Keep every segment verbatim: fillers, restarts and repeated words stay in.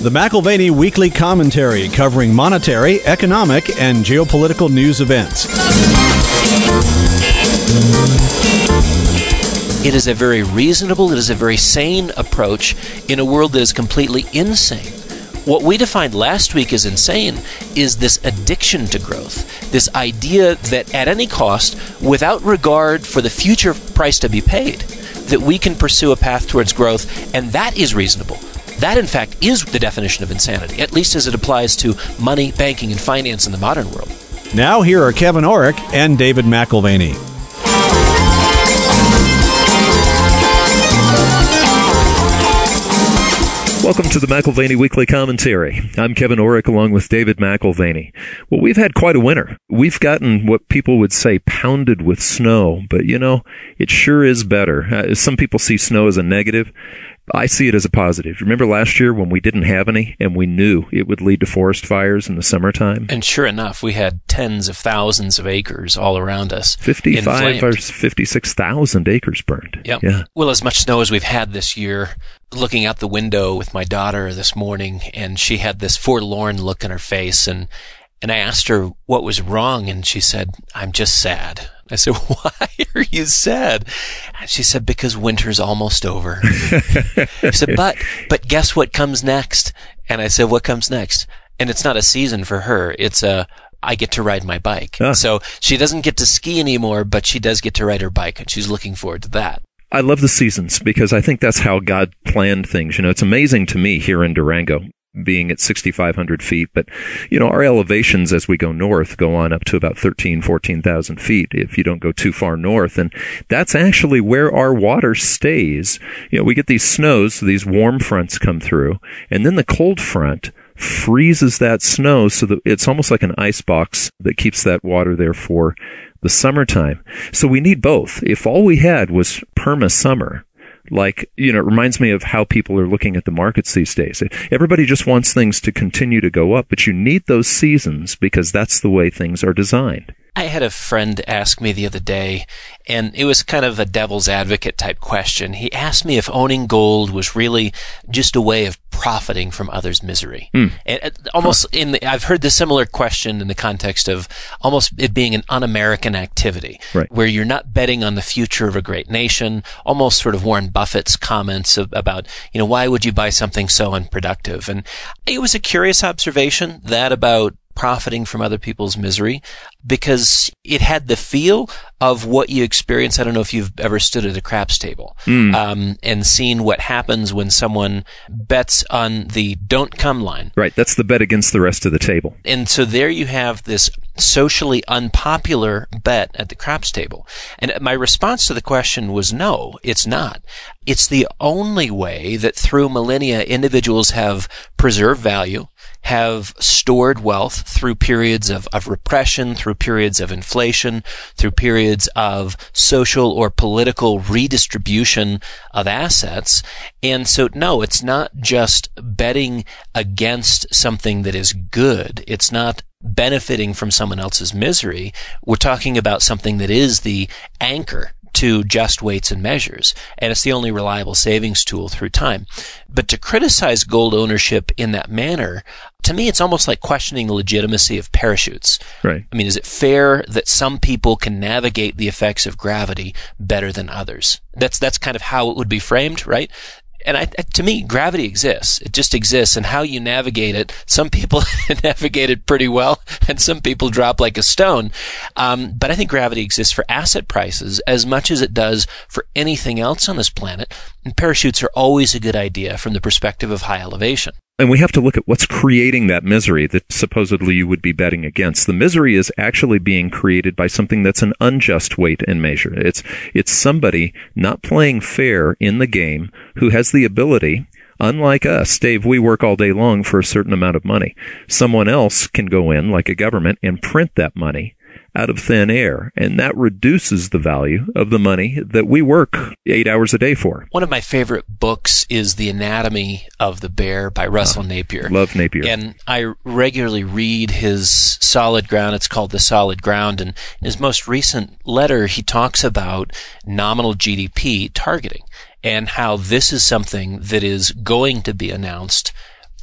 The McAlvany Weekly Commentary, covering monetary, economic, and geopolitical news events. It is a very reasonable, it is a very sane approach in a world that is completely insane. What we defined last week as insane is this addiction to growth, this idea that at any cost, without regard for the future price to be paid, that we can pursue a path towards growth, and that is reasonable. That, in fact, is the definition of insanity, at least as it applies to money, banking, and finance in the modern world. Now here are Kevin Orrick and David McAlvany. Welcome to the McAlvany Weekly Commentary. I'm Kevin Orrick along with David McAlvany. Well, we've had quite a winter. We've gotten what people would say pounded with snow, but you know, it sure is better. Uh, some people see snow as a negative. I see it as a positive. Remember last year when we didn't have any and we knew it would lead to forest fires in the summertime? And sure enough, we had tens of thousands of acres all around us. fifty-five or fifty-six thousand acres burned. Yep. Yeah. Well, as much snow as we've had this year, looking out the window with my daughter this morning, and she had this forlorn look in her face, and and I asked her what was wrong, and she said, "I'm just sad." I said, "Why are you sad?" And she said, "Because winter's almost over." She said, but, but guess what comes next? And I said, "What comes next?" And it's not a season for her. It's a, I get to ride my bike. Huh. So she doesn't get to ski anymore, but she does get to ride her bike, and she's looking forward to that. I love the seasons because I think that's how God planned things. You know, it's amazing to me here in Durango, being at sixty-five hundred feet, but, you know, our elevations as we go north go on up to about thirteen, fourteen thousand feet if you don't go too far north, and that's actually where our water stays. You know, we get these snows, these warm fronts come through, and then the cold front freezes that snow so that it's almost like an ice box that keeps that water there for the summertime. So we need both. If all we had was perma summer, like, you know, it reminds me of how people are looking at the markets these days. Everybody just wants things to continue to go up, but you need those seasons because that's the way things are designed. I had a friend ask me the other day, and it was kind of a devil's advocate type question. He asked me if owning gold was really just a way of profiting from others' misery. Mm. And almost in the, I've heard the similar question in the context of almost it being an un-American activity, right, where you're not betting on the future of a great nation, almost sort of Warren Buffett's comments about, you know, why would you buy something so unproductive? And it was a curious observation, that about profiting from other people's misery, because it had the feel of what you experience. I don't know if you've ever stood at a craps table mm. um, and seen what happens when someone bets on the don't come line. Right. That's the bet against the rest of the table. And so there you have this socially unpopular bet at the craps table. And my response to the question was, no, it's not. It's the only way that through millennia individuals have preserved value, have stored wealth through periods of, of repression, through periods of inflation, through periods of social or political redistribution of assets. And so, no, it's not just betting against something that is good. It's not benefiting from someone else's misery. We're talking about something that is the anchor to just weights and measures, and it's the only reliable savings tool through time. But to criticize gold ownership in that manner, to me, it's almost like questioning the legitimacy of parachutes. Right. I mean, is it fair that some people can navigate the effects of gravity better than others? That's that's kind of how it would be framed, right? And I, to me, gravity exists. It just exists, and how you navigate it, some people navigate it pretty well, and some people drop like a stone. Um, but I think gravity exists for asset prices as much as it does for anything else on this planet, and parachutes are always a good idea from the perspective of high elevation. And we have to look at what's creating that misery that supposedly you would be betting against. The misery is actually being created by something that's an unjust weight and measure. It's, it's somebody not playing fair in the game who has the ability, unlike us, Dave, we work all day long for a certain amount of money. Someone else can go in, like a government, and print that money out of thin air, and that reduces the value of the money that we work eight hours a day for. One of my favorite books is The Anatomy of the Bear by Russell oh, Napier. Love Napier. And I regularly read his Solid Ground. It's called The Solid Ground. And in his most recent letter, he talks about nominal G D P targeting and how this is something that is going to be announced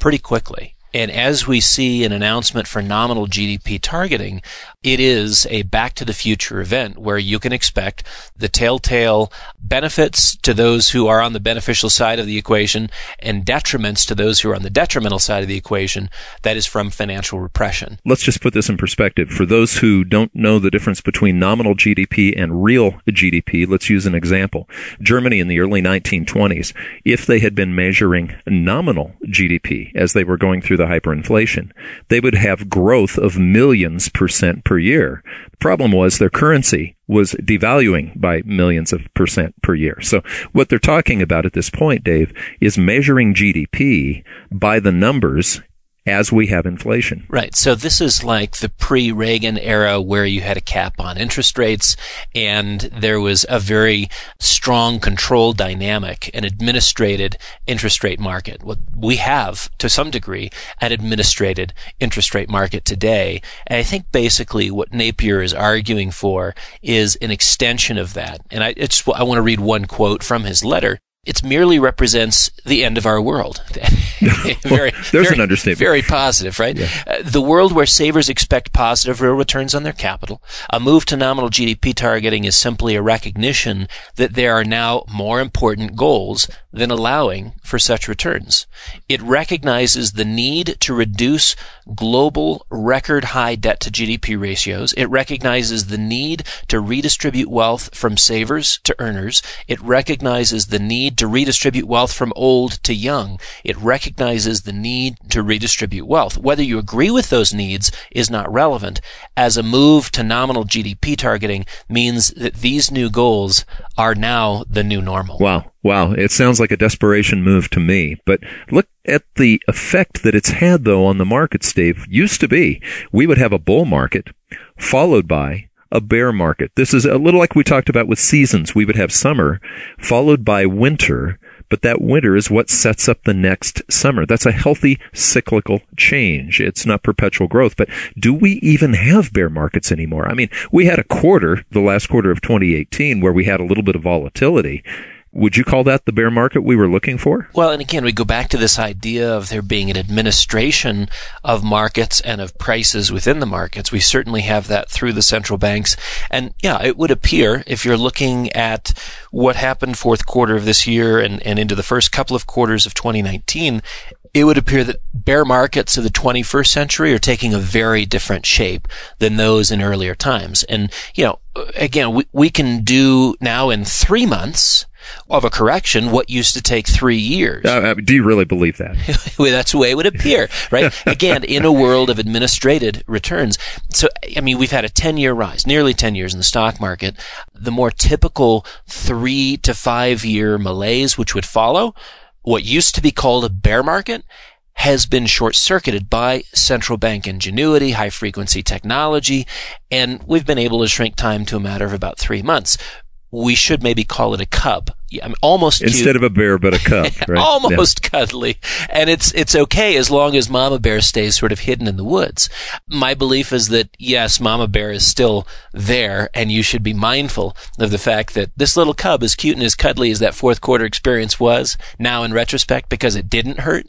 pretty quickly. And as we see an announcement for nominal G D P targeting, it is a back-to-the-future event where you can expect the telltale benefits to those who are on the beneficial side of the equation and detriments to those who are on the detrimental side of the equation, that is from financial repression. Let's just put this in perspective. For those who don't know the difference between nominal G D P and real G D P, let's use an example. Germany in the early nineteen twenties, if they had been measuring nominal G D P as they were going through the hyperinflation, they would have growth of millions percent per year. The problem was their currency was devaluing by millions of percent per year. So what they're talking about at this point, Dave, is measuring G D P by the numbers as we have inflation. Right. So this is like the pre-Reagan era where you had a cap on interest rates and there was a very strong control dynamic, an administrated interest rate market. Well, we have, to some degree, an administrated interest rate market today. And I think basically what Napier is arguing for is an extension of that. And I, it's, I want to read one quote from his letter. It merely represents the end of our world. very, There's very, an understatement. Very positive, right? Yeah. Uh, the world where savers expect positive real returns on their capital. A move to nominal G D P targeting is simply a recognition that there are now more important goals than allowing for such returns. It recognizes the need to reduce global record high debt to G D P ratios. It recognizes the need to redistribute wealth from savers to earners. It recognizes the need to redistribute wealth from old to young. It recognizes the need to redistribute wealth. Whether you agree with those needs is not relevant, as a move to nominal G D P targeting means that these new goals are now the new normal. Wow. Wow. It sounds like a desperation move to me. But look at the effect that it's had, though, on the markets, Dave. Used to be, we would have a bull market followed by a bear market. This is a little like we talked about with seasons. We would have summer followed by winter, but that winter is what sets up the next summer. That's a healthy cyclical change. It's not perpetual growth. But do we even have bear markets anymore? I mean, we had a quarter, the last quarter of twenty eighteen, where we had a little bit of volatility. Would you call that the bear market we were looking for? Well, and again, we go back to this idea of there being an administration of markets and of prices within the markets. We certainly have that through the central banks. And yeah, it would appear, if you're looking at what happened fourth quarter of this year and, and into the first couple of quarters of twenty nineteen, it would appear that bear markets of the twenty-first century are taking a very different shape than those in earlier times. And, you know, again, we, we can do now in three months of a correction what used to take three years. Uh, do you really believe that? Well, that's the way it would appear, right? Again, in a world of administrated returns. So, I mean, we've had a ten-year rise, nearly ten years in the stock market. The more typical three to five-year malaise which would follow, what used to be called a bear market, has been short-circuited by central bank ingenuity, high-frequency technology, and we've been able to shrink time to a matter of about three months. We should maybe call it a cub. Yeah, I'm almost Instead cute. of a bear, but a cub, right? Almost yeah. cuddly. And it's it's okay as long as Mama Bear stays sort of hidden in the woods. My belief is that, yes, Mama Bear is still there, and you should be mindful of the fact that this little cub, as cute and as cuddly as that fourth quarter experience was, now in retrospect, because it didn't hurt,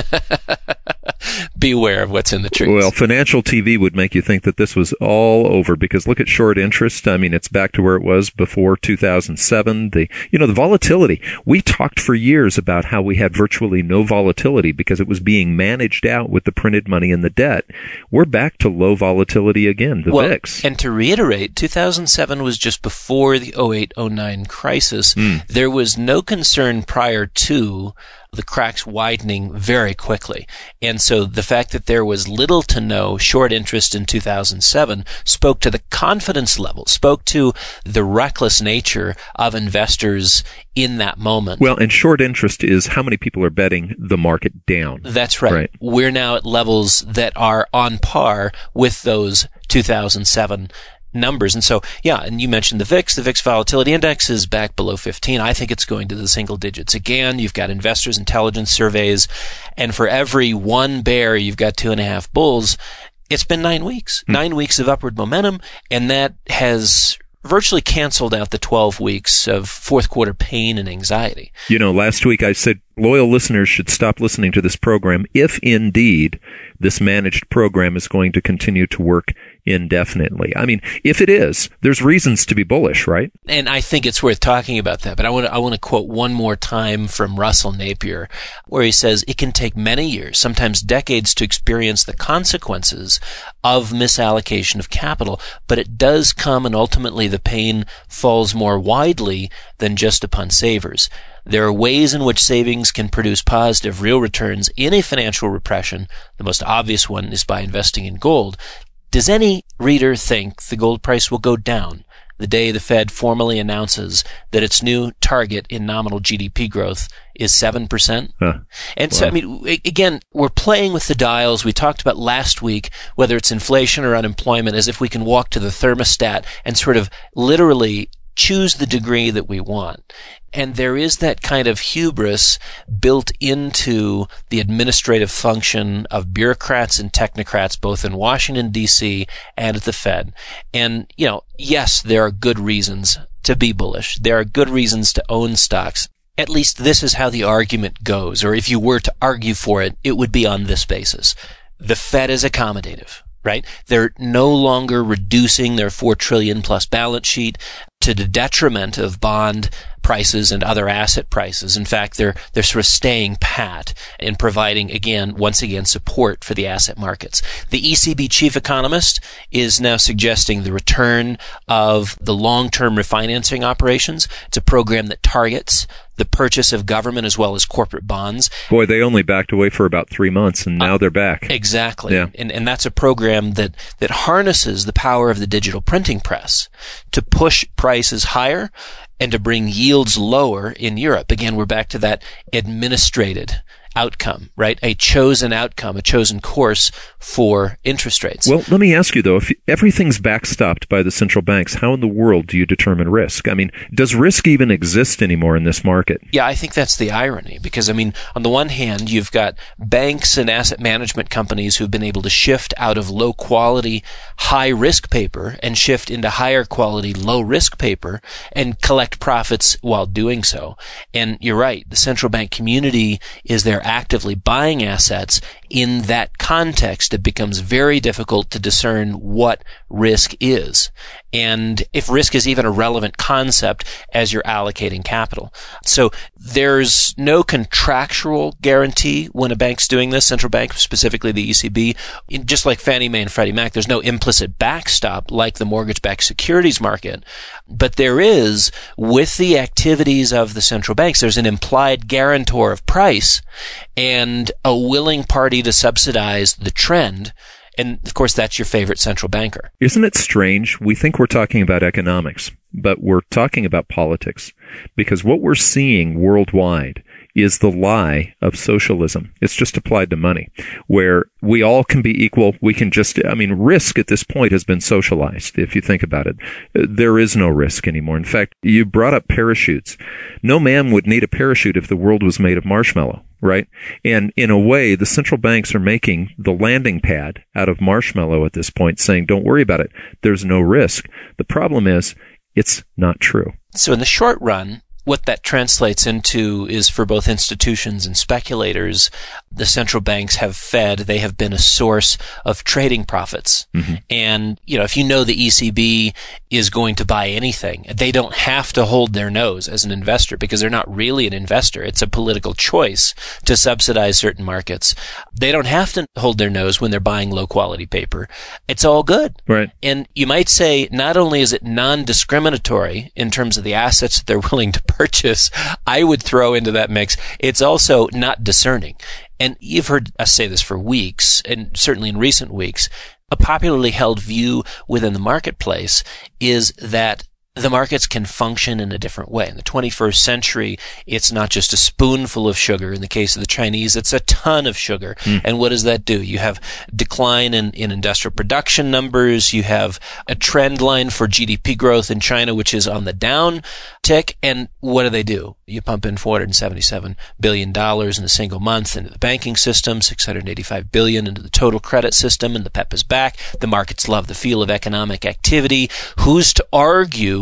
beware of what's in the trees. Well, financial T V would make you think that this was all over, because look at short interest. I mean, it's back to where it was before two thousand seven. The, you know, the volatility. We talked for years about how we had virtually no volatility because it was being managed out with the printed money and the debt. We're back to low volatility again, the well, V I X. And to reiterate, two thousand seven was just before the oh eight oh nine crisis. Mm. There was no concern prior to the cracks widening very quickly. And so the fact that there was little to no short interest in two thousand seven spoke to the confidence level, spoke to the reckless nature of investors in that moment. Well, and short interest is how many people are betting the market down. That's right. right. We're now at levels that are on par with those two thousand seven numbers. And so, yeah, and you mentioned the V I X. The V I X Volatility Index is back below fifteen. I think it's going to the single digits again. You've got investors' intelligence surveys, and for every one bear, you've got two and a half bulls. It's been nine weeks. Mm. Nine weeks of upward momentum, and that has virtually canceled out the twelve weeks of fourth quarter pain and anxiety. You know, last week I said loyal listeners should stop listening to this program if indeed this managed program is going to continue to work indefinitely. I mean, if it is, there's reasons to be bullish, right? And I think it's worth talking about that. But I want to I want to quote one more time from Russell Napier, where he says, it can take many years, sometimes decades, to experience the consequences of misallocation of capital, but it does come, and ultimately the pain falls more widely than just upon savers. There are ways in which savings can produce positive real returns in a financial repression. The most obvious one is by investing in gold. Does any reader think the gold price will go down the day the Fed formally announces that its new target in nominal G D P growth is seven percent? Huh. And Wow. so, I mean, again, we're playing with the dials. We talked about last week, whether it's inflation or unemployment, as if we can walk to the thermostat and sort of literally choose the degree that we want. And there is that kind of hubris built into the administrative function of bureaucrats and technocrats, both in Washington, D C and at the Fed. And, you know, yes, there are good reasons to be bullish. There are good reasons to own stocks. At least this is how the argument goes. Or if you were to argue for it, it would be on this basis. The Fed is accommodative, right? They're no longer reducing their four trillion plus balance sheet to the detriment of bond prices and other asset prices. In fact, they're they're sort of staying pat and providing, again, once again, support for the asset markets. The E C B chief economist is now suggesting the return of the long-term refinancing operations. It's a program that targets the purchase of government as well as corporate bonds. Boy, they only backed away for about three months, and now uh, they're back. Exactly. Yeah. And and that's a program that, that harnesses the power of the digital printing press to push prices higher and to bring yields lower in Europe. Again, we're back to that administrated outcome, right? A chosen outcome, a chosen course for interest rates. Well, let me ask you, though, if everything's backstopped by the central banks, how in the world do you determine risk? I mean, does risk even exist anymore in this market? Yeah, I think that's the irony, because, I mean, on the one hand, you've got banks and asset management companies who've been able to shift out of low-quality, high-risk paper and shift into higher-quality, low-risk paper and collect profits while doing so. And you're right, the central bank community is there actively buying assets. In that context, it becomes very difficult to discern what risk is, and if risk is even a relevant concept as you're allocating capital. So there's no contractual guarantee when a bank's doing this, central bank, specifically the E C B. Just like Fannie Mae and Freddie Mac, there's no implicit backstop like the mortgage-backed securities market. But there is, with the activities of the central banks, there's an implied guarantor of price and a willing party to subsidize the trend. And, of course, that's your favorite central banker. Isn't it strange? We think we're talking about economics, but we're talking about politics, because what we're seeing worldwide is the lie of socialism. It's just applied to money, where we all can be equal. We can just, I mean, risk at this point has been socialized, if you think about it. There is no risk anymore. In fact, you brought up parachutes. No man would need a parachute if the world was made of marshmallow, right? And in a way, the central banks are making the landing pad out of marshmallow at this point, saying, don't worry about it. There's no risk. The problem is, it's not true. So in the short run, what that translates into is, for both institutions and speculators, the central banks have fed, they have been a source of trading profits. Mm-hmm. And, you know, if you know the E C B is going to buy anything, they don't have to hold their nose as an investor, because they're not really an investor. It's a political choice to subsidize certain markets. They don't have to hold their nose when they're buying low quality paper. It's all good. Right. And you might say, not only is it non-discriminatory in terms of the assets that they're willing to purchase, I would throw into that mix, it's also not discerning. And you've heard us say this for weeks, and certainly in recent weeks, a popularly held view within the marketplace is that the markets can function in a different way. In the twenty-first century, it's not just a spoonful of sugar. In the case of the Chinese, it's a ton of sugar. Mm. And what does that do? You have decline in, in industrial production numbers. You have a trend line for G D P growth in China, which is on the down tick. And what do they do? You pump in four hundred seventy-seven billion dollars in a single month into the banking system, six hundred eighty-five billion dollars into the total credit system, and the pep is back. The markets love the feel of economic activity. Who's to argue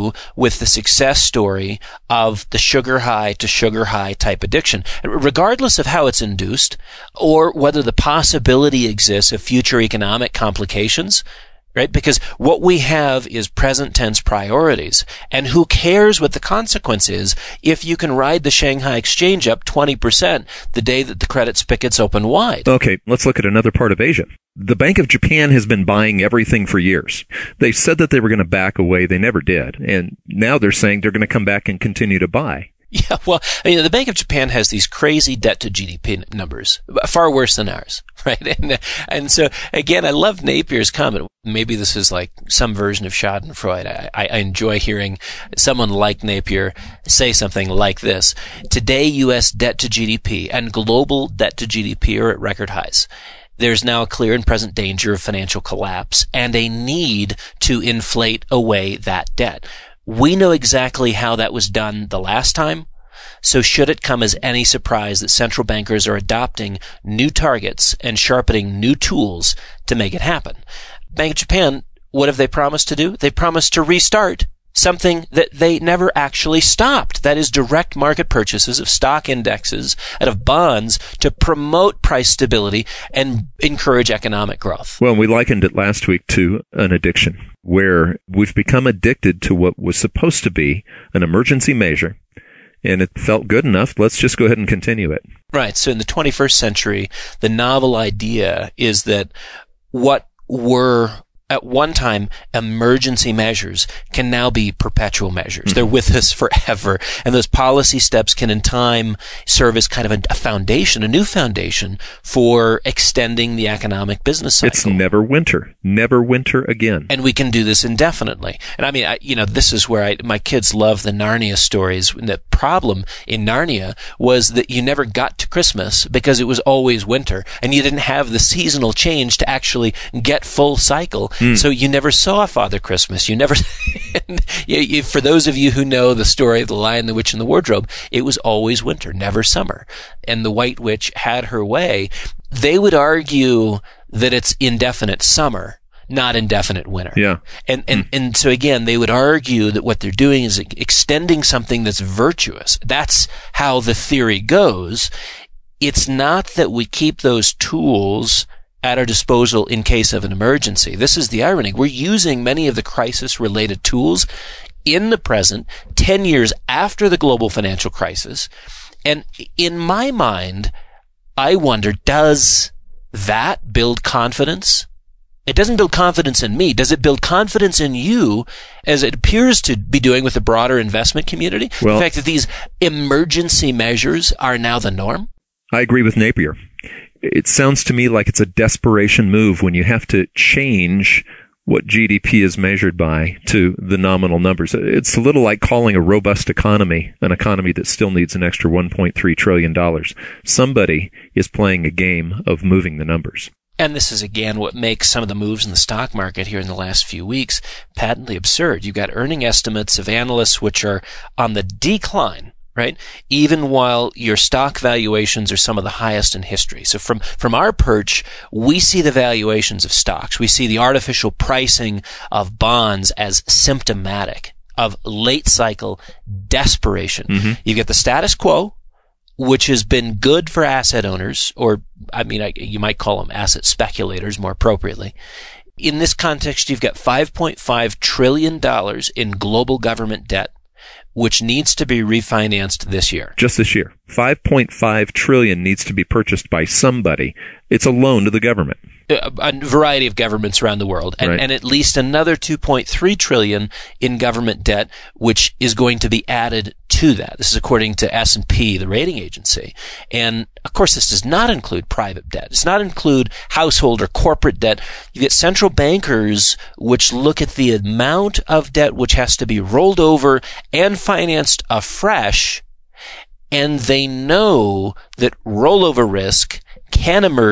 do with the success story of the sugar high to sugar high type addiction, regardless of how it's induced or whether the possibility exists of future economic complications. Right? Because what we have is present tense priorities. And who cares what the consequence is if you can ride the Shanghai Exchange up twenty percent the day that the credit spigots open wide? Okay, let's look at another part of Asia. The Bank of Japan has been buying everything for years. They said that they were going to back away. They never did. And now they're saying they're going to come back and continue to buy. Yeah, well, I mean, the Bank of Japan has these crazy debt to G D P numbers, far worse than ours, right? And, and so, again, I love Napier's comment. Maybe this is like some version of Schadenfreude. I, I enjoy hearing someone like Napier say something like this. Today, U S debt to G D P and global debt to G D P are at record highs. There's now a clear and present danger of financial collapse and a need to inflate away that debt. We know exactly how that was done the last time, so should it come as any surprise that central bankers are adopting new targets and sharpening new tools to make it happen? Bank of Japan, what have they promised to do? They promised to restart something that they never actually stopped. That is direct market purchases of stock indexes and of bonds to promote price stability and encourage economic growth. Well, we likened it last week to an addiction, where we've become addicted to what was supposed to be an emergency measure, and it felt good enough. Let's just go ahead and continue it. Right. So in the twenty-first century, the novel idea is that what were at one time emergency measures can now be perpetual measures. Mm-hmm. They're with us forever. And those policy steps can in time serve as kind of a, a foundation, a new foundation for extending the economic business cycle. It's never winter. Never winter again. And we can do this indefinitely. And I mean, I, you know, this is where I, my kids love the Narnia stories. And the problem in Narnia was that you never got to Christmas because it was always winter. And you didn't have the seasonal change to actually get full cycle. Mm. So you never saw Father Christmas. You never, you, you, for those of you who know the story of The Lion, the Witch, and the Wardrobe, it was always winter, never summer. And the White Witch had her way. They would argue that it's indefinite summer, not indefinite winter. Yeah. And, and, mm. and so again, they would argue that what they're doing is extending something that's virtuous. That's how the theory goes. It's not that we keep those tools at our disposal in case of an emergency. This is the irony. We're using many of the crisis-related tools in the present, ten years after the global financial crisis. And in my mind, I wonder, does that build confidence? It doesn't build confidence in me. Does it build confidence in you, as it appears to be doing with the broader investment community? Well, the fact that these emergency measures are now the norm? I agree with Napier. It sounds to me like it's a desperation move when you have to change what G D P is measured by to the nominal numbers. It's a little like calling a robust economy an economy that still needs an extra one point three trillion dollars. Somebody is playing a game of moving the numbers. And this is, again, what makes some of the moves in the stock market here in the last few weeks patently absurd. You've got earning estimates of analysts which are on the decline, right? Even while your stock valuations are some of the highest in history. So from, from our perch, we see the valuations of stocks. We see the artificial pricing of bonds as symptomatic of late cycle desperation. Mm-hmm. You've got the status quo, which has been good for asset owners, or, I mean, I, you might call them asset speculators more appropriately. In this context, you've got five point five trillion dollars in global government debt, which needs to be refinanced this year. Just this year. five point five trillion dollars needs to be purchased by somebody. It's a loan to the government. A, a variety of governments around the world. And, right. and at least another two point three trillion dollars in government debt, which is going to be added to that. This is according to S and P, the rating agency. And, of course, this does not include private debt. It does not include household or corporate debt. You get central bankers which look at the amount of debt which has to be rolled over and financed afresh, and they know that rollover risk can emerge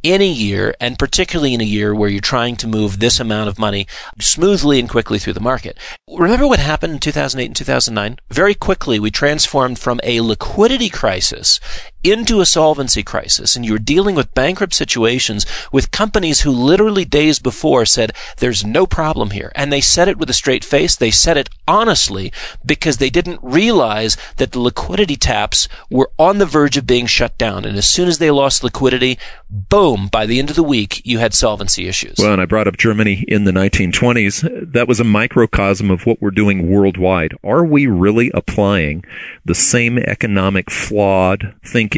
any year, and particularly in a year where you're trying to move this amount of money smoothly and quickly through the market. Remember what happened in two thousand eight and two thousand nine? Very quickly, we transformed from a liquidity crisis into a solvency crisis, and you were dealing with bankrupt situations with companies who literally days before said, there's no problem here. And they said it with a straight face. They said it honestly because they didn't realize that the liquidity taps were on the verge of being shut down. And as soon as they lost liquidity, boom, by the end of the week, you had solvency issues. Well, and I brought up Germany in the nineteen twenties. That was a microcosm of what we're doing worldwide. Are we really applying the same economic flawed thinking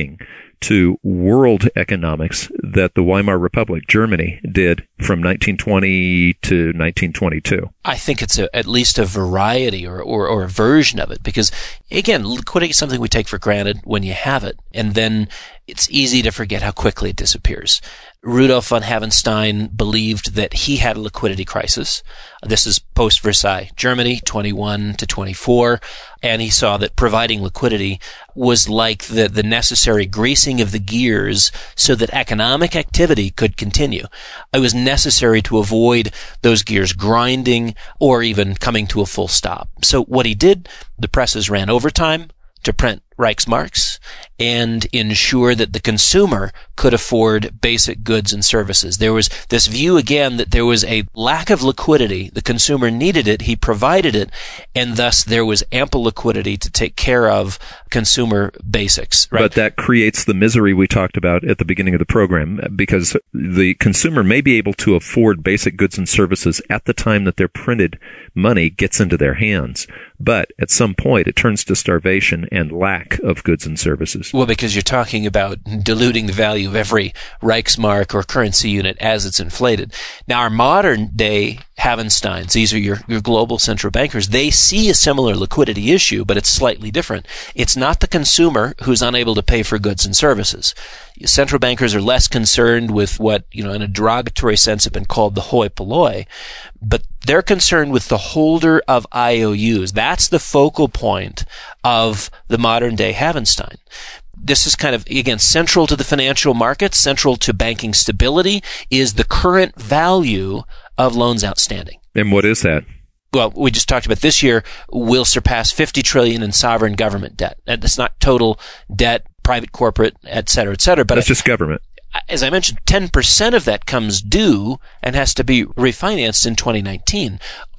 to world economics that the Weimar Republic, Germany, did from nineteen twenty to nineteen twenty-two? I think it's a, at least a variety or, or, or a version of it because, again, liquidity is something we take for granted when you have it, and then it's easy to forget how quickly it disappears. Rudolf von Havenstein believed that he had a liquidity crisis. This is post-Versailles Germany, twenty-one to twenty-four, and he saw that providing liquidity was like the, the necessary greasing of the gears so that economic activity could continue. It was necessary to avoid those gears grinding or even coming to a full stop. So what he did, the presses ran overtime to print Reichsmarks and ensure that the consumer could afford basic goods and services. There was this view again that there was a lack of liquidity. The consumer needed it. He provided it. And thus there was ample liquidity to take care of consumer basics. Right? But that creates the misery we talked about at the beginning of the program because the consumer may be able to afford basic goods and services at the time that their printed money gets into their hands. But at some point it turns to starvation and lack of goods and services. Well, because you're talking about diluting the value of every Reichsmark or currency unit as it's inflated. Now, our modern day Havensteins, these are your, your global central bankers, they see a similar liquidity issue, but it's slightly different. It's not the consumer who's unable to pay for goods and services. Central bankers are less concerned with what, you know, in a derogatory sense have been called the hoi polloi, but they're concerned with the holder of I O Us. That's the focal point of the modern day Havenstein. This is kind of, again, central to the financial markets, central to banking stability is the current value of loans outstanding. And what is that? Well, we just talked about this year, we'll surpass fifty trillion dollars in sovereign government debt. That's not total debt, private, corporate, et cetera, et cetera. But that's just government. As I mentioned, ten percent of that comes due and has to be refinanced in twenty nineteen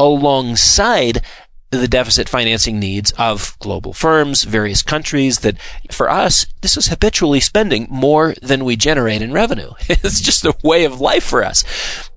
alongside the deficit financing needs of global firms, various countries that, for us, this is habitually spending more than we generate in revenue. It's just a way of life for us.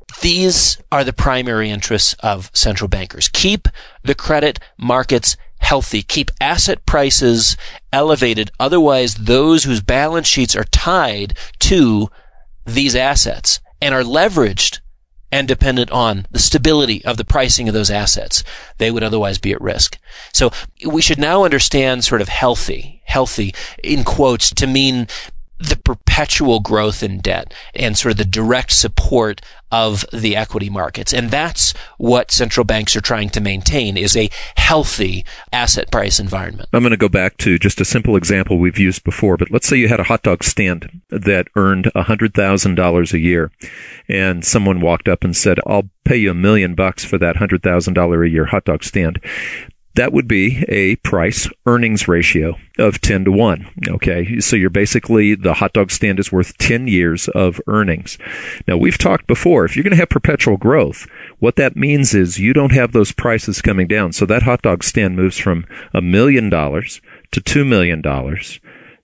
These are the primary interests of central bankers. Keep the credit markets healthy. Keep asset prices elevated. Otherwise, those whose balance sheets are tied to these assets and are leveraged and dependent on the stability of the pricing of those assets, they would otherwise be at risk. So we should now understand sort of healthy, healthy in quotes to mean the perpetual growth in debt and sort of the direct support of the equity markets. And that's what central banks are trying to maintain is a healthy asset price environment. I'm going to go back to just a simple example we've used before, but let's say you had a hot dog stand that earned one hundred thousand dollars a year and someone walked up and said, I'll pay you a million bucks for that one hundred thousand dollars a year hot dog stand. That would be a price earnings ratio of ten to one. Okay. So you're basically, the hot dog stand is worth ten years of earnings. Now we've talked before, if you're going to have perpetual growth, what that means is you don't have those prices coming down. So that hot dog stand moves from a million dollars to two million dollars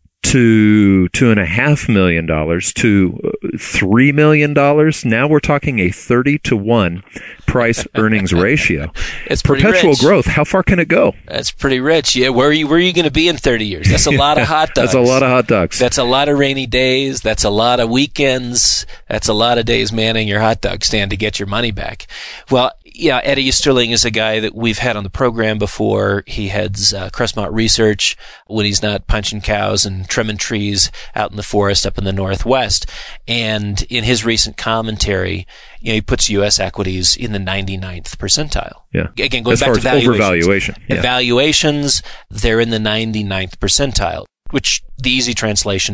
to two and a half million dollars to three million dollars. Now we're talking a thirty to one price earnings ratio. It's pretty perpetual rich. growth. How far can it go? That's pretty rich. Yeah. Where are you, where are you going to be in thirty years? That's a lot of hot dogs. That's a lot of hot dogs. That's a lot of rainy days. That's a lot of weekends. That's a lot of days manning your hot dog stand to get your money back. Well, yeah, Eddie Easterling is a guy that we've had on the program before. He heads uh, Crestmont Research when he's not punching cows and trimming trees out in the forest up in the Northwest. And in his recent commentary, you know, he puts U S equities in the ninety-ninth percentile. Yeah. Again, going as back far to as valuations. overvaluation. Yeah. Valuations, they're in the ninety-ninth percentile, which the easy translation is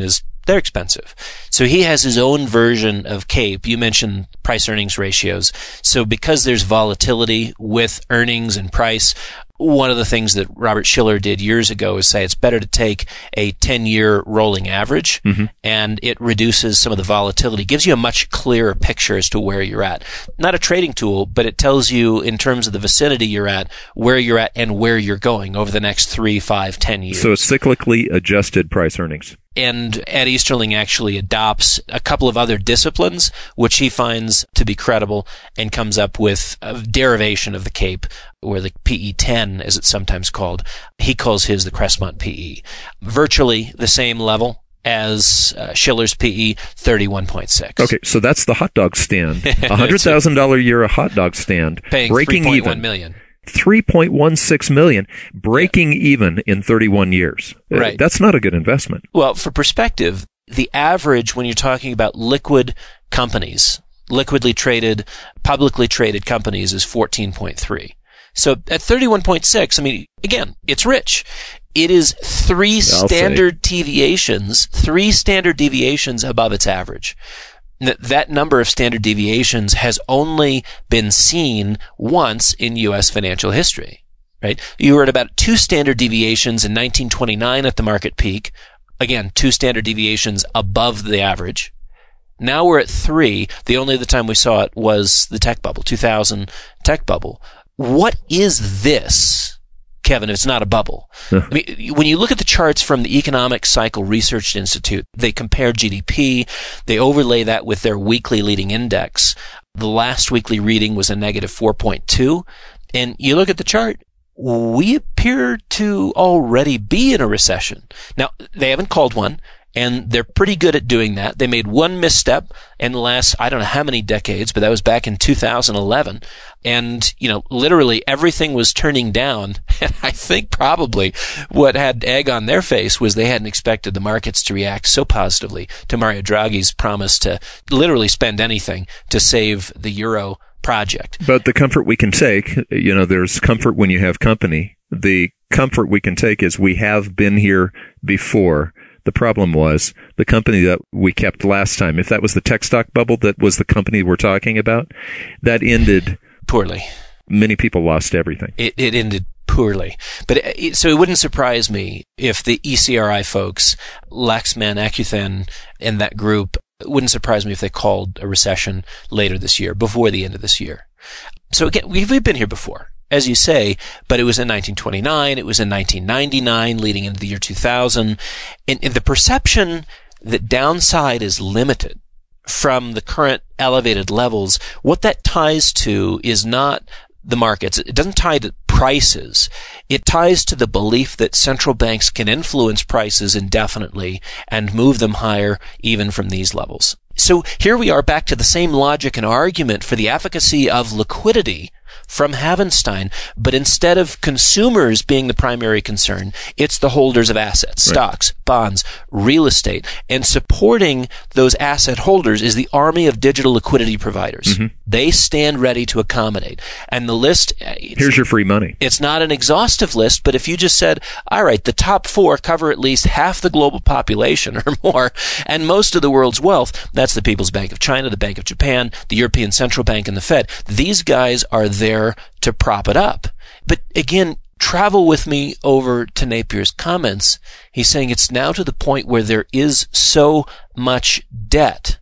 they're expensive. So he has his own version of CAPE. You mentioned price earnings ratios. So because there's volatility with earnings and price, one of the things that Robert Shiller did years ago is say it's better to take a ten-year rolling average, mm-hmm. and it reduces some of the volatility, gives you a much clearer picture as to where you're at. Not a trading tool, but it tells you in terms of the vicinity you're at, where you're at, and where you're going over the next three, five, ten years. So it's cyclically adjusted price earnings. And Ed Easterling actually adopts a couple of other disciplines, which he finds to be credible, and comes up with a derivation of the CAPE, or the P E ten, as it's sometimes called. He calls his the Cressmont P E. Virtually the same level as uh, Shiller's P E, thirty-one point six. Okay, so that's the hot dog stand. one hundred thousand dollars a year a hot dog stand. Paying breaking three point one even. million. three point one six million, breaking yeah. even in thirty-one years. Right. Uh, that's not a good investment. Well, for perspective, the average when you're talking about liquid companies, liquidly traded, publicly traded companies is fourteen point three. So at thirty-one point six, I mean, again, it's rich. It is three I'll standard say. deviations, three standard deviations above its average. That number of standard deviations has only been seen once in U S financial history, right? You were at about two standard deviations in nineteen twenty-nine at the market peak. Again, two standard deviations above the average. Now we're at three. The only other time we saw it was the tech bubble, two thousand tech bubble. What is this, Kevin, if it's not a bubble? I mean, when you look at the charts from the Economic Cycle Research Institute, they compare G D P, they overlay that with their weekly leading index. The last weekly reading was a negative four point two. And you look at the chart, we appear to already be in a recession. Now, they haven't called one, and they're pretty good at doing that. They made one misstep in the last, I don't know how many decades, but that was back in two thousand eleven. And, you know, literally everything was turning down. And I think probably what had egg on their face was they hadn't expected the markets to react so positively to Mario Draghi's promise to literally spend anything to save the euro project. But the comfort we can take, you know, there's comfort when you have company. The comfort we can take is we have been here before. The problem was the company that we kept last time, if that was the tech stock bubble that was the company we're talking about, that ended poorly. Many people lost everything. It, it ended poorly. But it, so it wouldn't surprise me if the E C R I folks, Laxman, Accuthan, and that group, it wouldn't surprise me if they called a recession later this year, before the end of this year. So again, we've, we've been here before, as you say, but it was in nineteen twenty-nine, it was in nineteen ninety-nine, leading into the year two thousand. And, and the perception that downside is limited from the current elevated levels, what that ties to is not the markets. It doesn't tie to prices. It ties to the belief that central banks can influence prices indefinitely and move them higher even from these levels. So here we are back to the same logic and argument for the efficacy of liquidity from Havenstein, but instead of consumers being the primary concern, it's the holders of assets, right. Stocks, bonds, real estate, and supporting those asset holders is the army of digital liquidity providers. Mm-hmm. They stand ready to accommodate. And the list... Here's your free money. It's not an exhaustive list, but if you just said, all right, the top four cover at least half the global population or more, and most of the world's wealth, that's the People's Bank of China, the Bank of Japan, the European Central Bank, and the Fed. These guys are there to prop it up. But again, travel with me over to Napier's comments. He's saying it's now to the point where there is so much debt.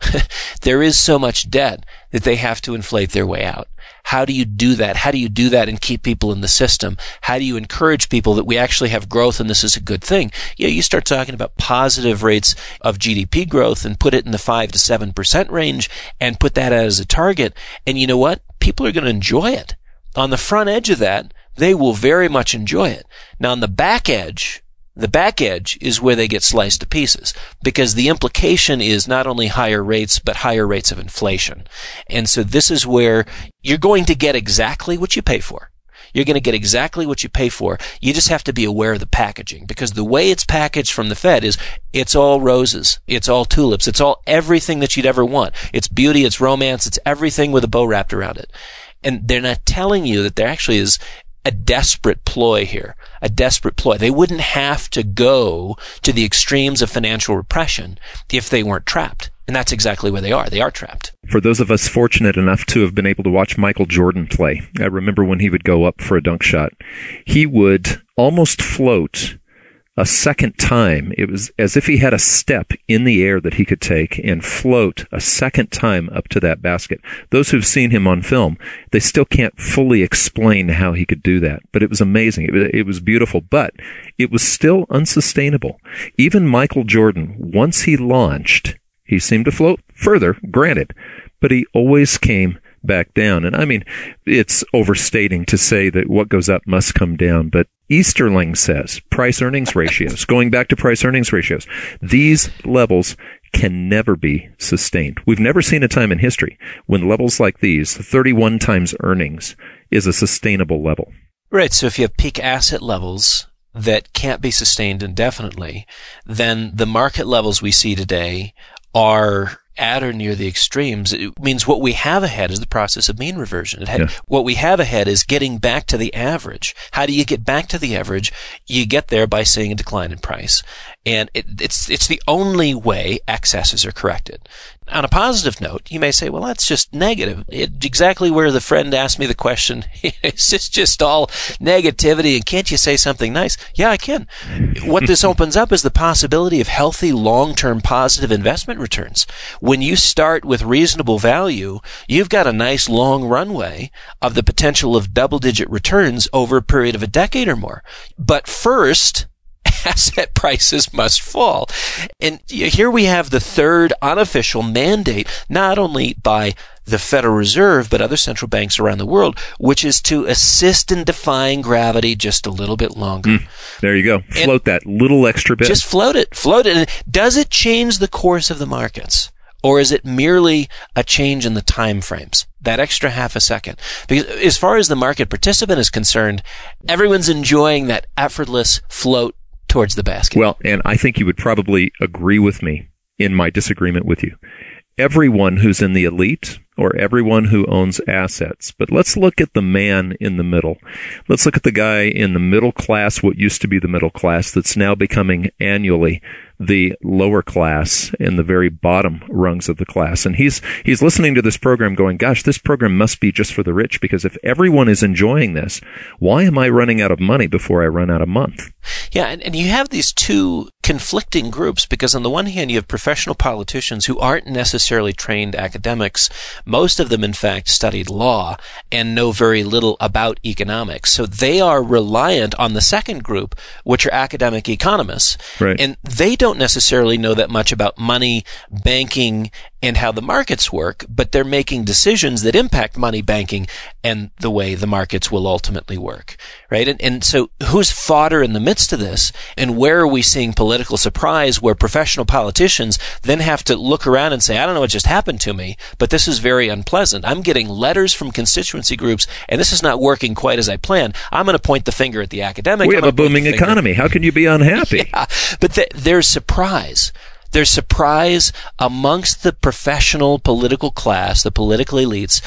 There is so much debt that they have to inflate their way out. How do you do that? How do you do that and keep people in the system? How do you encourage people that we actually have growth and this is a good thing? Yeah, you start talking about positive rates of G D P growth and put it in the five to seven percent range and put that as a target. And you know what? People are going to enjoy it. On the front edge of that, they will very much enjoy it. Now on the back edge, the back edge is where they get sliced to pieces because the implication is not only higher rates, but higher rates of inflation. And so this is where you're going to get exactly what you pay for. You're going to get exactly what you pay for. You just have to be aware of the packaging because the way it's packaged from the Fed is it's all roses. It's all tulips. It's all everything that you'd ever want. It's beauty. It's romance. It's everything with a bow wrapped around it. And they're not telling you that there actually is a desperate ploy here, a desperate ploy. They wouldn't have to go to the extremes of financial repression if they weren't trapped. And that's exactly where they are. They are trapped. For those of us fortunate enough to have been able to watch Michael Jordan play, I remember when he would go up for a dunk shot, he would almost float a second time. It was as if he had a step in the air that he could take and float a second time up to that basket. Those who've seen him on film, they still can't fully explain how he could do that. But it was amazing. It was, it was beautiful, but it was still unsustainable. Even Michael Jordan, once he launched, he seemed to float further, granted, but he always came back down. And I mean, it's overstating to say that what goes up must come down, but Easterling says price-earnings ratios, going back to price-earnings ratios, these levels can never be sustained. We've never seen a time in history when levels like these, thirty-one times earnings, is a sustainable level. Right. So if you have peak asset levels that can't be sustained indefinitely, then the market levels we see today are at or near the extremes. It means what we have ahead is the process of mean reversion. It had, yeah. What we have ahead is getting back to the average. How do you get back to the average? You get there by seeing a decline in price. And it, it's it's the only way excesses are corrected. On a positive note, you may say, well, that's just negative. It, exactly where the friend asked me the question, is this just all negativity and can't you say something nice? Yeah, I can. What this opens up is the possibility of healthy, long-term positive investment returns. When you start with reasonable value, you've got a nice long runway of the potential of double-digit returns over a period of a decade or more. But first, asset prices must fall. And here we have the third unofficial mandate, not only by the Federal Reserve, but other central banks around the world, which is to assist in defying gravity just a little bit longer. Mm, there you go. Float and that little extra bit. Just float it. Float it. And does it change the course of the markets? Or is it merely a change in the time frames? That extra half a second. Because as far as the market participant is concerned, everyone's enjoying that effortless float towards the basket. Well, and I think you would probably agree with me in my disagreement with you. Everyone who's in the elite or everyone who owns assets. But let's look at the man in the middle. Let's look at the guy in the middle class, what used to be the middle class, that's now becoming annually the lower class in the very bottom rungs of the class. And he's he's listening to this program going, gosh, this program must be just for the rich, because if everyone is enjoying this, why am I running out of money before I run out of month? Yeah, and, and you have these two conflicting groups, because on the one hand, you have professional politicians who aren't necessarily trained academics. Most of them, in fact, studied law and know very little about economics. So they are reliant on the second group, which are academic economists. Right. And they don't necessarily know that much about money, banking, and how the markets work, but they're making decisions that impact money, banking, and the way the markets will ultimately work, right? And, and so who's fodder in the midst of this, and where are we seeing political surprise where professional politicians then have to look around and say, I don't know what just happened to me, but this is very unpleasant. I'm getting letters from constituency groups, and this is not working quite as I planned. I'm going to point the finger at the academic. We have a booming economy. How can you be unhappy? Yeah, but th- there's surprise. There's surprise amongst the professional political class, the political elites,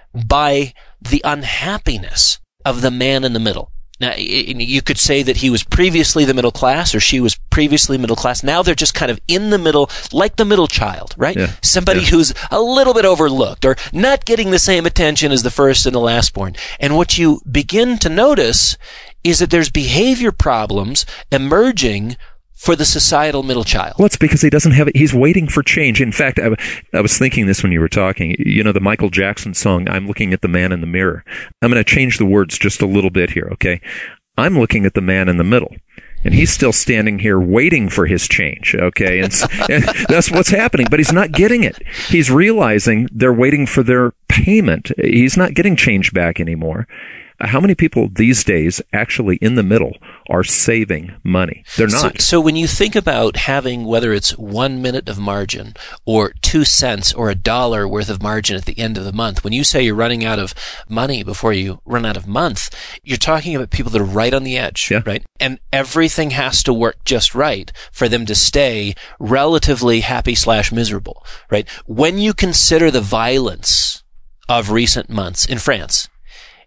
by the unhappiness of the man in the middle. Now, you could say that he was previously the middle class, or she was previously middle class. Now they're just kind of in the middle, like the middle child, right? Yeah. Somebody yeah. who's a little bit overlooked, or not getting the same attention as the first and the last born. And what you begin to notice is that there's behavior problems emerging for the societal middle child. Well, it's because he doesn't have it. He's waiting for change. In fact, I, I was thinking this when you were talking. You know, the Michael Jackson song, I'm looking at the man in the mirror. I'm going to change the words just a little bit here, okay? I'm looking at the man in the middle. And he's still standing here waiting for his change, okay? And, and that's what's happening. But he's not getting it. He's realizing they're waiting for their payment. He's not getting change back anymore. How many people these days actually in the middle are saving money? They're not. So, so when you think about having, whether it's one minute of margin or two cents or a dollar worth of margin at the end of the month, when you say you're running out of money before you run out of month, you're talking about people that are right on the edge, yeah. right? And everything has to work just right for them to stay relatively happy slash miserable, right? When you consider the violence of recent months in France,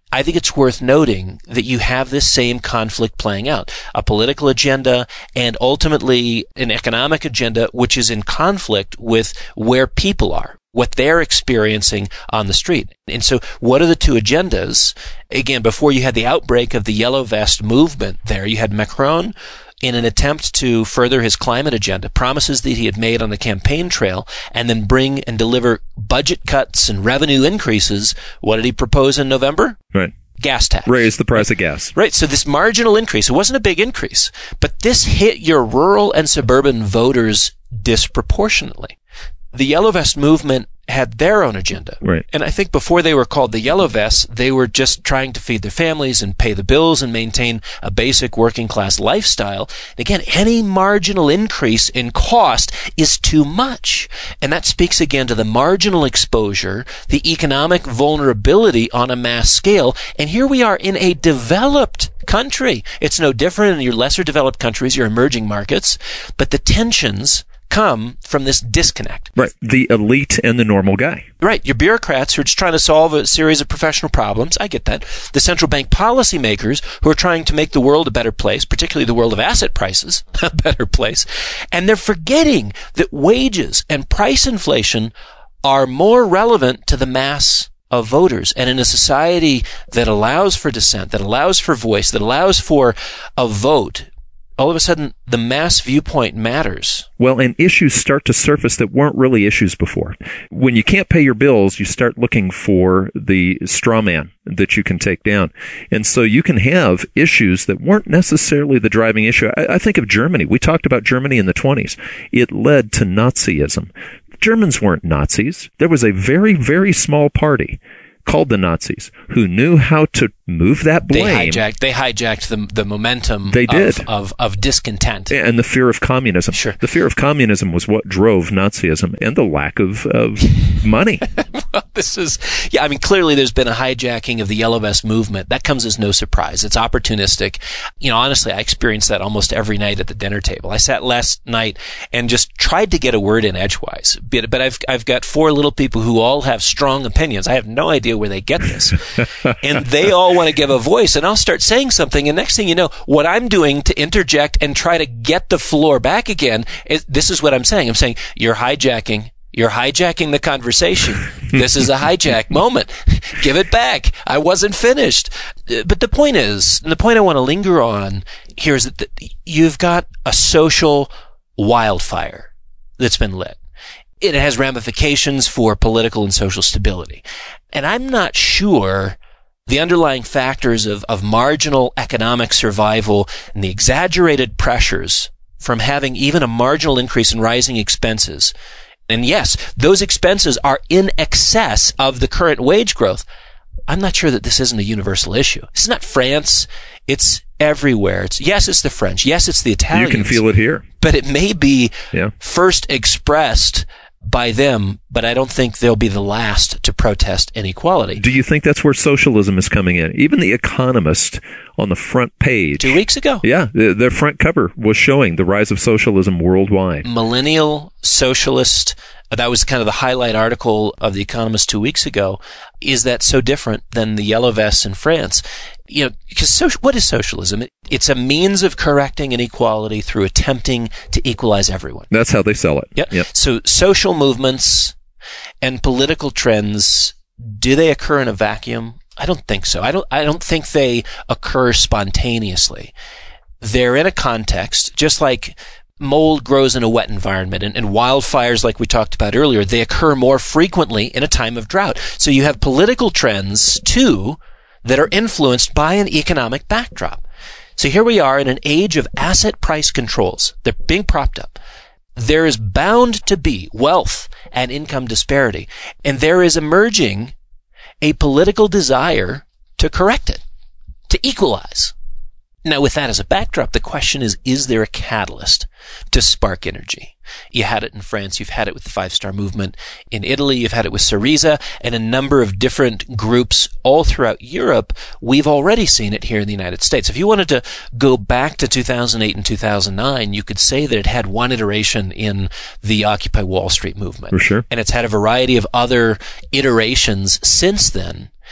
I think it's worth noting that you have this same conflict playing out, a political agenda and ultimately an economic agenda which is in conflict with where people are, what they're experiencing on the street. And so what are the two agendas? Again, before you had the outbreak of the Yellow Vest movement there, you had Macron in an attempt to further his climate agenda, promises that he had made on the campaign trail, and then bring and deliver budget cuts and revenue increases. What did he propose in November? Right. Gas tax. Raise the price of gas. Right. So this marginal increase, it wasn't a big increase, but this hit your rural and suburban voters disproportionately. The Yellow Vest movement had their own agenda. Right. And I think before they were called the Yellow Vests, they were just trying to feed their families and pay the bills and maintain a basic working class lifestyle. And again, any marginal increase in cost is too much. And that speaks again to the marginal exposure, the economic vulnerability on a mass scale. And here we are in a developed country. It's no different in your lesser developed countries, your emerging markets, but the tensions come from this disconnect. Right. The elite and the normal guy. Right. Your bureaucrats who are just trying to solve a series of professional problems. I get that. The central bank policymakers who are trying to make the world a better place, particularly the world of asset prices, a better place. And they're forgetting that wages and price inflation are more relevant to the mass of voters. And in a society that allows for dissent, that allows for voice, that allows for a vote, all of a sudden, the mass viewpoint matters. Well, and issues start to surface that weren't really issues before. When you can't pay your bills, you start looking for the straw man that you can take down. And so you can have issues that weren't necessarily the driving issue. I, I think of Germany. We talked about Germany in the twenties. It led to Nazism. Germans weren't Nazis. There was a very, very small party called the Nazis, who knew how to move that blame. They hijacked, they hijacked the, the momentum they did. Of, of, of discontent. And the fear of communism. Sure. The fear of communism was what drove Nazism and the lack of, of money. Well, this is, yeah, I mean, clearly there's been a hijacking of the Yellow Vest movement. That comes as no surprise. It's opportunistic. You know, honestly, I experience that almost every night at the dinner table. I sat last night and just tried to get a word in edgewise. But, but I've, I've got four little people who all have strong opinions. I have no idea where they get this. And they all want to give a voice, and I'll start saying something, and next thing you know, what I'm doing to interject and try to get the floor back again, is, this is what I'm saying. I'm saying, you're hijacking. You're hijacking the conversation. This is a hijack moment. Give it back. I wasn't finished. But the point is, and the point I want to linger on here is that the, you've got a social wildfire that's been lit. It has ramifications for political and social stability. And I'm not sure the underlying factors of, of marginal economic survival and the exaggerated pressures from having even a marginal increase in rising expenses. And yes, those expenses are in excess of the current wage growth. I'm not sure that this isn't a universal issue. It's not France. It's everywhere. It's, yes, it's the French. Yes, it's the Italians. You can feel it here. But it may be yeah. first expressed by them, but I don't think they'll be the last to protest inequality. Do you think that's where socialism is coming in? Even The Economist on the front page. Two weeks ago. Yeah, their front cover was showing the rise of socialism worldwide. Millennial socialist, that was kind of the highlight article of The Economist two weeks ago. Is that so different than the Yellow Vests in France? You know, because so, what is socialism? It, it's a means of correcting inequality through attempting to equalize everyone. That's how they sell it. Yep. yep. So social movements and political trends, do they occur in a vacuum? I don't think so. I don't, I don't think they occur spontaneously. They're in a context, just like mold grows in a wet environment, and, and wildfires, like we talked about earlier, they occur more frequently in a time of drought. So you have political trends, too, that are influenced by an economic backdrop. So here we are in an age of asset price controls. They're being propped up. There is bound to be wealth and income disparity, and there is emerging a political desire to correct it, to equalize. Now, with that as a backdrop, the question is, is there a catalyst to spark energy? You had it in France. You've had it with the Five Star Movement in Italy. You've had it with Syriza and a number of different groups all throughout Europe. We've already seen it here in the United States. If you wanted to go back to two thousand eight and two thousand nine, you could say that it had one iteration in the Occupy Wall Street movement. For sure. And it's had a variety of other iterations since then.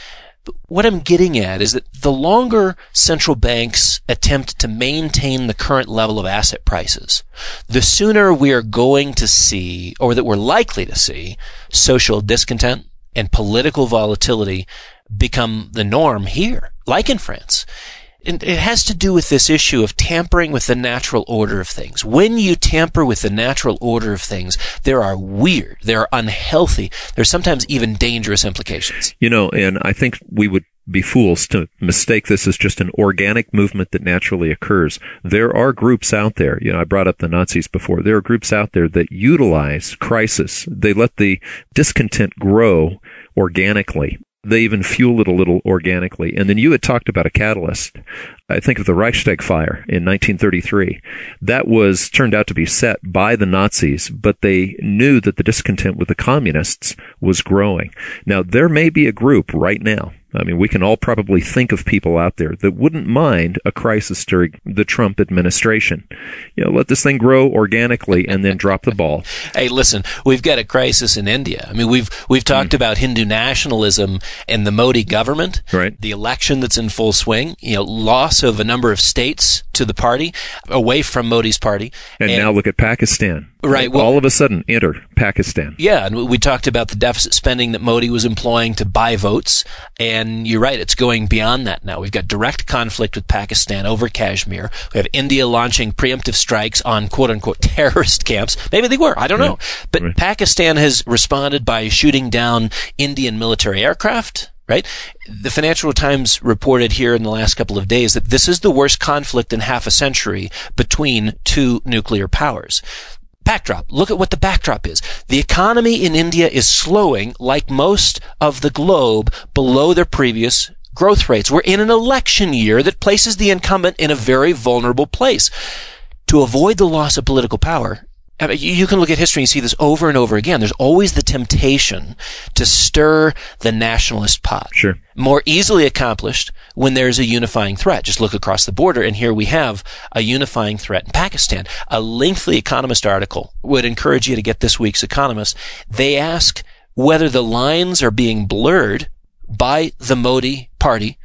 But what I'm getting at is that the longer central banks attempt to maintain the current level of asset prices, the sooner we are going to see, or that we're likely to see, social discontent and political volatility become the norm here, like in France. And it has to do with this issue of tampering with the natural order of things. When you tamper with the natural order of things, there are weird, there are unhealthy, there's sometimes even dangerous implications. You know, and I think we would be fools to mistake this as just an organic movement that naturally occurs. There are groups out there, you know, I brought up the Nazis before, there are groups out there that utilize crisis. They let the discontent grow organically. They even fuel it a little organically. And then you had talked about a catalyst. I think of the Reichstag fire in nineteen thirty-three. That was turned out to be set by the Nazis, but they knew that the discontent with the communists was growing. Now, there may be a group right now, I mean, we can all probably think of people out there that wouldn't mind a crisis during the Trump administration. You know, let this thing grow organically and then drop the ball. Hey, listen, we've got a crisis in India. I mean, we've we've talked mm. about Hindu nationalism and the Modi government, right? The election that's in full swing, you know, loss of a number of states to the party, away from Modi's party. And, and now look at Pakistan. Right. Well, all of a sudden, enter Pakistan. Yeah, and we talked about the deficit spending that Modi was employing to buy votes, and you're right, it's going beyond that now. We've got direct conflict with Pakistan over Kashmir. We have India launching preemptive strikes on quote-unquote terrorist camps. Maybe they were, I don't know. Yeah. But right. Pakistan has responded by shooting down Indian military aircraft. Right? The Financial Times reported here in the last couple of days that this is the worst conflict in half a century between two nuclear powers. Backdrop. Look at what the backdrop is. The economy in India is slowing, like most of the globe, below their previous growth rates. We're in an election year that places the incumbent in a very vulnerable place. To avoid the loss of political power, I mean, you can look at history and see this over and over again. There's always the temptation to stir the nationalist pot. Sure. More easily accomplished when there's a unifying threat. Just look across the border, and here we have a unifying threat in Pakistan. A lengthy Economist article would encourage you to get this week's Economist. They ask whether the lines are being blurred by the Modi party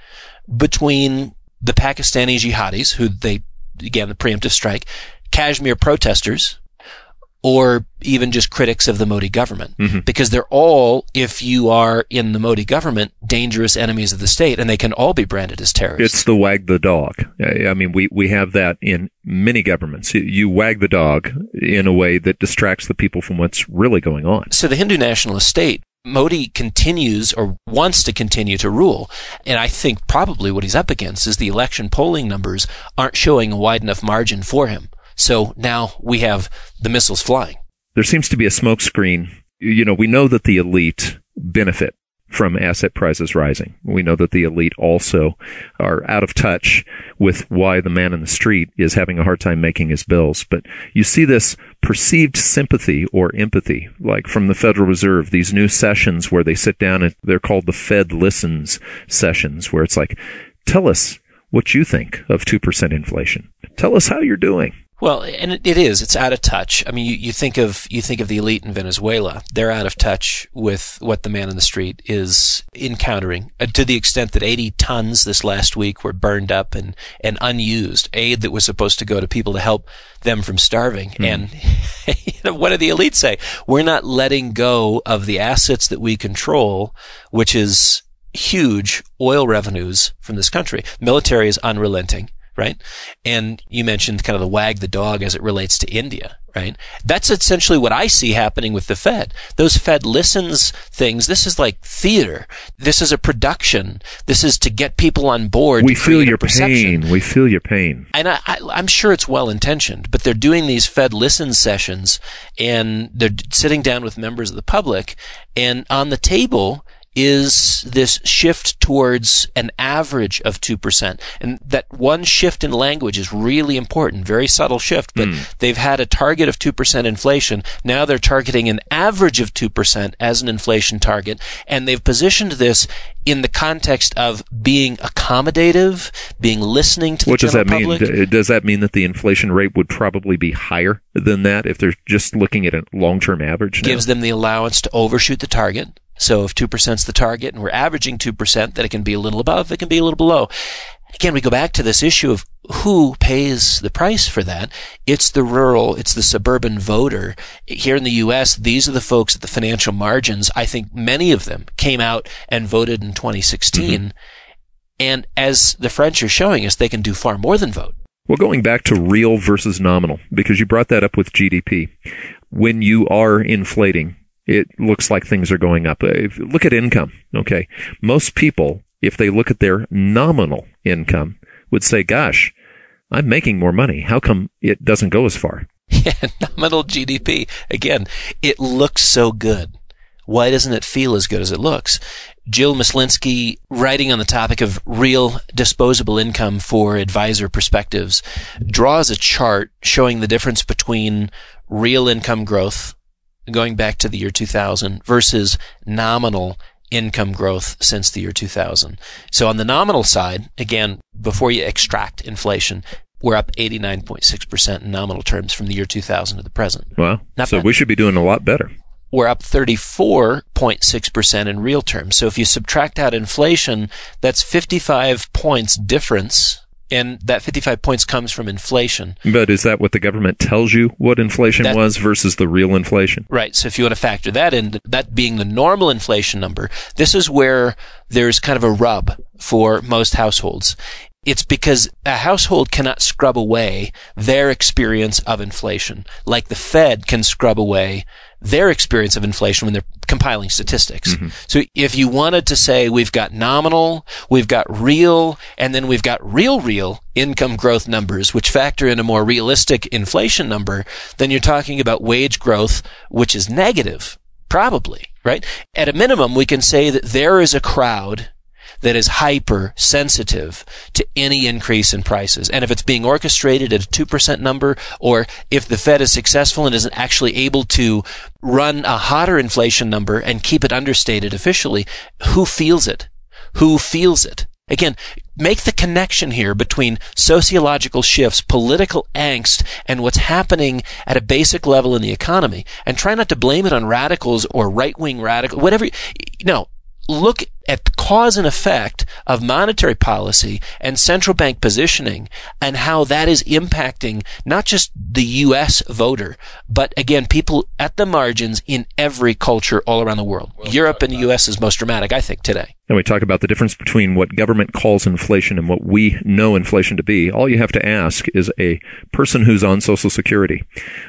between the Pakistani jihadis, who they, again, the preemptive strike, Kashmir protesters, or even just critics of the Modi government. Mm-hmm. Because they're all, if you are in the Modi government, dangerous enemies of the state, and they can all be branded as terrorists. It's the wag the dog. I mean, we, we have that in many governments. You wag the dog in a way that distracts the people from what's really going on. So the Hindu nationalist state, Modi continues or wants to continue to rule. And I think probably what he's up against is the election polling numbers aren't showing a wide enough margin for him. So now we have the missiles flying. There seems to be a smokescreen. You know, we know that the elite benefit from asset prices rising. We know that the elite also are out of touch with why the man in the street is having a hard time making his bills. But you see this perceived sympathy or empathy, like from the Federal Reserve, these new sessions where they sit down and they're called the Fed Listens sessions, where it's like, tell us what you think of two percent inflation. Tell us how you're doing. Well, and it is. It's out of touch. I mean, you, you think of you think of the elite in Venezuela. They're out of touch with what the man in the street is encountering, uh, to the extent that eighty tons this last week were burned up and, and unused, aid that was supposed to go to people to help them from starving. Mm. And you know, what do the elite say? We're not letting go of the assets that we control, which is huge oil revenues from this country. Military is unrelenting. Right? And you mentioned kind of the wag the dog as it relates to India, right? That's essentially what I see happening with the Fed. Those Fed Listens things, this is like theater. This is a production. This is to get people on board. We feel your pain. We feel your pain. And I, I, I'm sure it's well-intentioned, but they're doing these Fed Listen sessions, and they're sitting down with members of the public, and on the table is this shift towards an average of two percent. And that one shift in language is really important, very subtle shift, but mm. they've had a target of two percent inflation. Now they're targeting an average of two percent as an inflation target, and they've positioned this in the context of being accommodative, being listening to the what general public. What does that mean? Does that mean that the inflation rate would probably be higher than that if they're just looking at a long-term average now? Gives them the allowance to overshoot the target. So if two percent is the target and we're averaging two percent, then it can be a little above, it can be a little below. Again, we go back to this issue of who pays the price for that. It's the rural, it's the suburban voter. Here in the U S, these are the folks at the financial margins. I think many of them came out and voted in twenty sixteen. Mm-hmm. And as the French are showing us, they can do far more than vote. Well, going back to real versus nominal, because you brought that up with G D P. When you are inflating, it looks like things are going up. If you look at income, okay? Most people, if they look at their nominal income, would say, gosh, I'm making more money. How come it doesn't go as far? Yeah, nominal G D P. Again, it looks so good. Why doesn't it feel as good as it looks? Jill Mislinski, writing on the topic of real disposable income for Advisor Perspectives, draws a chart showing the difference between real income growth going back to the year two thousand versus nominal income growth since the year two thousand. So on the nominal side, again, before you extract inflation, we're up eighty-nine point six percent in nominal terms from the year two thousand to the present. Wow. Not so bad. We should be doing a lot better. We're up thirty-four point six percent in real terms. So if you subtract out inflation, that's fifty-five points difference. And that fifty-five points comes from inflation. But is that what the government tells you what inflation that, was versus the real inflation? Right. So if you want to factor that in, that being the normal inflation number, this is where there's kind of a rub for most households. It's because a household cannot scrub away their experience of inflation, like the Fed can scrub away their experience of inflation when they're compiling statistics. Mm-hmm. So if you wanted to say we've got nominal, we've got real, and then we've got real, real income growth numbers, which factor in a more realistic inflation number, then you're talking about wage growth, which is negative, probably, right? At a minimum, we can say that there is a crowd that is hyper-sensitive to any increase in prices. And if it's being orchestrated at a two percent number, or if the Fed is successful and isn't actually able to run a hotter inflation number and keep it understated officially, who feels it? Who feels it? Again, make the connection here between sociological shifts, political angst, and what's happening at a basic level in the economy. And try not to blame it on radicals or right-wing radical, whatever. No. Look at cause and effect of monetary policy and central bank positioning and how that is impacting not just the U S voter, but again, people at the margins in every culture all around the world. Well, Europe and the U S is most dramatic, I think, today. And we talk about the difference between what government calls inflation and what we know inflation to be. All you have to ask is a person who's on Social Security,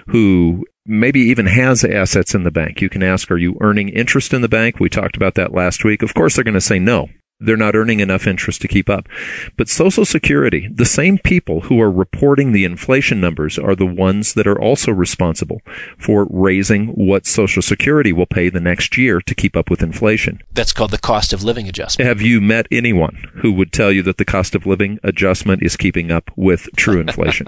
who maybe even has assets in the bank. You can ask, are you earning interest in the bank? We talked about that last week. Of course, they're going to say no. They're not earning enough interest to keep up. But Social Security, the same people who are reporting the inflation numbers are the ones that are also responsible for raising what Social Security will pay the next year to keep up with inflation. That's called the cost of living adjustment. Have you met anyone who would tell you that the cost of living adjustment is keeping up with true inflation?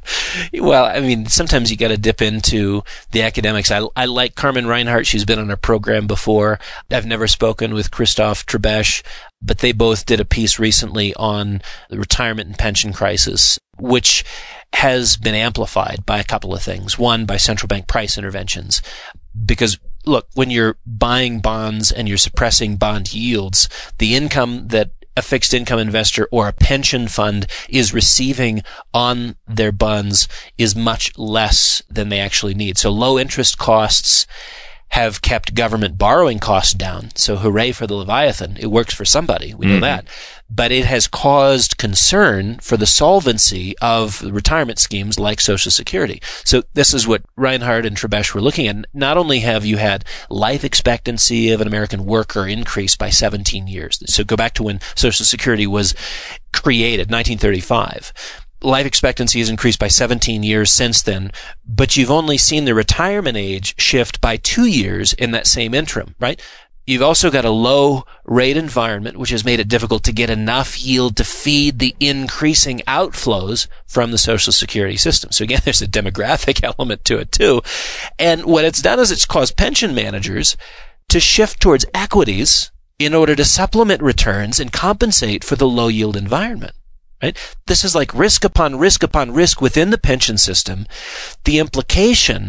Well, I mean, sometimes you got to dip into the academics. I, I like Carmen Reinhart. She's been on our program before. I've never spoken with Christoph Trebesch, but they both did a piece recently on the retirement and pension crisis, which has been amplified by a couple of things. One, by central bank price interventions. Because, look, when you're buying bonds and you're suppressing bond yields, the income that a fixed income investor or a pension fund is receiving on their bonds is much less than they actually need. So low interest costs have kept government borrowing costs down. So hooray for the Leviathan. It works for somebody. We know mm-hmm. that. But it has caused concern for the solvency of retirement schemes like Social Security. So this is what Reinhart and Trebesch were looking at. Not only have you had life expectancy of an American worker increase by seventeen years. So go back to when Social Security was created, nineteen thirty-five. Life expectancy has increased by seventeen years since then, but you've only seen the retirement age shift by two years in that same interim, right? You've also got a low rate environment, which has made it difficult to get enough yield to feed the increasing outflows from the Social Security system. So again, there's a demographic element to it too. And what it's done is it's caused pension managers to shift towards equities in order to supplement returns and compensate for the low yield environment. Right? This is like risk upon risk upon risk within the pension system. The implication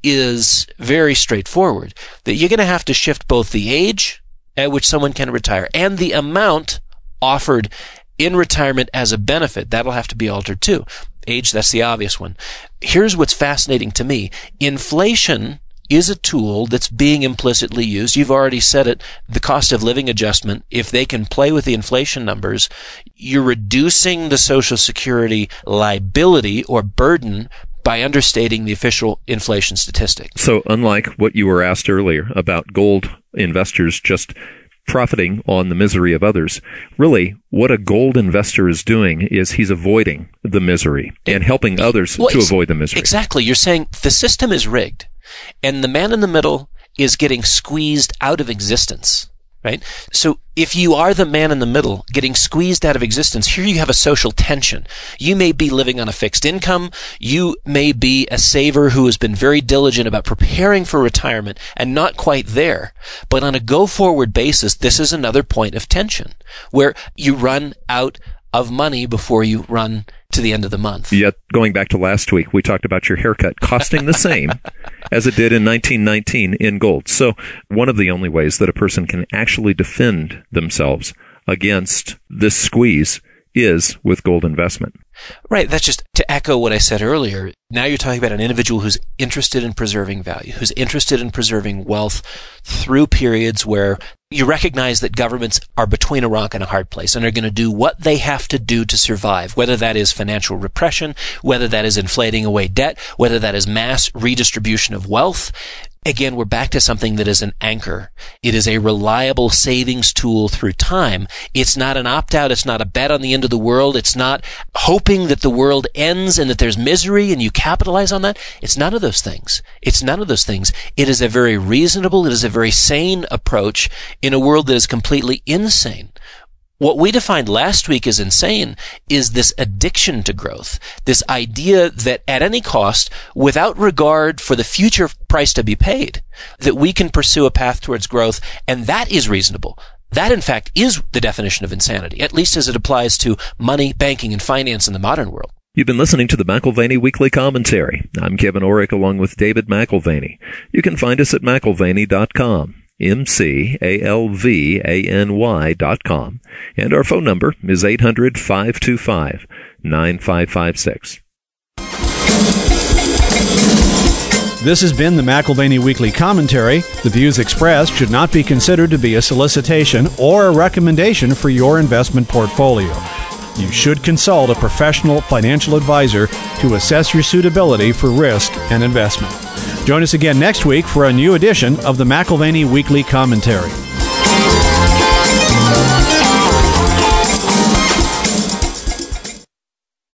is very straightforward, that you're going to have to shift both the age at which someone can retire and the amount offered in retirement as a benefit. That'll have to be altered too. Age, that's the obvious one. Here's what's fascinating to me. Inflation is a tool that's being implicitly used. You've already said it, the cost of living adjustment. If they can play with the inflation numbers, you're reducing the Social Security liability or burden by understating the official inflation statistic. So unlike what you were asked earlier about gold investors just profiting on the misery of others, really what a gold investor is doing is he's avoiding the misery and helping others well, to avoid the misery. Exactly. You're saying the system is rigged and the man in the middle is getting squeezed out of existence. Right? So if you are the man in the middle getting squeezed out of existence, here you have a social tension. You may be living on a fixed income. You may be a saver who has been very diligent about preparing for retirement and not quite there. But on a go-forward basis, this is another point of tension where you run out of money before you run to the end of the month. Yet, going back to last week, we talked about your haircut costing the same as it did in nineteen nineteen in gold. So one of the only ways that a person can actually defend themselves against this squeeze is with gold investment. Right. That's just to echo what I said earlier. Now you're talking about an individual who's interested in preserving value, who's interested in preserving wealth through periods where you recognize that governments are between a rock and a hard place and are going to do what they have to do to survive, whether that is financial repression, whether that is inflating away debt, whether that is mass redistribution of wealth. Again, we're back to something that is an anchor. It is a reliable savings tool through time. It's not an opt-out. It's not a bet on the end of the world. It's not hoping that the world ends and that there's misery and you capitalize on that. It's none of those things. It's none of those things. It is a very reasonable, it is a very sane approach in a world that is completely insane. What we defined last week as insane is this addiction to growth, this idea that at any cost, without regard for the future price to be paid, that we can pursue a path towards growth, and that is reasonable. That, in fact, is the definition of insanity, at least as it applies to money, banking, and finance in the modern world. You've been listening to the McAlvany Weekly Commentary. I'm Kevin Orrick along with David McAlvany. You can find us at McAlvany dot com. M C A L V A N Y dot com. And our phone number is eight hundred, five two five, nine five five six. This has been the McAlvany Weekly Commentary. The views expressed should not be considered to be a solicitation or a recommendation for your investment portfolio. You should consult a professional financial advisor to assess your suitability for risk and investment. Join us again next week for a new edition of the McAlvany Weekly Commentary.